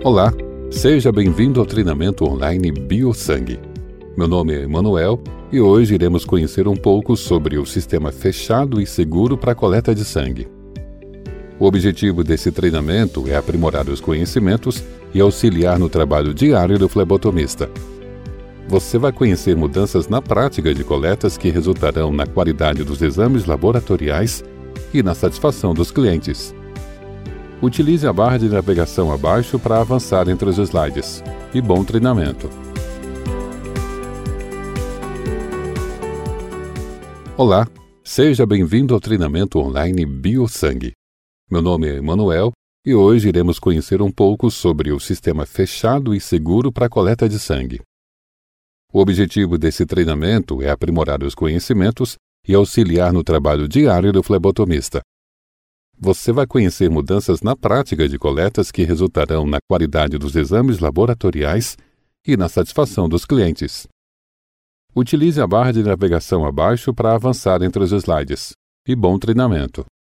Olá, seja bem-vindo ao treinamento online BioSangue. Meu nome é Emanuel e hoje iremos conhecer um pouco sobre o sistema fechado e seguro para a coleta de sangue. O objetivo desse treinamento é aprimorar os conhecimentos e auxiliar no trabalho diário do flebotomista. Você vai conhecer mudanças na prática de coletas que resultarão na qualidade dos exames laboratoriais e na satisfação dos clientes. Utilize a barra de navegação abaixo para avançar entre os slides. E bom treinamento! Olá, seja bem-vindo ao treinamento online BioSangue. Meu nome é Emanuel e hoje iremos conhecer um pouco sobre o sistema fechado e seguro para a coleta de sangue. O objetivo desse treinamento é aprimorar os conhecimentos e auxiliar no trabalho diário do flebotomista. Você vai conhecer mudanças na prática de coletas que resultarão na qualidade dos exames laboratoriais e na satisfação dos clientes. Utilize a barra de navegação abaixo para avançar entre os slides. E bom treinamento!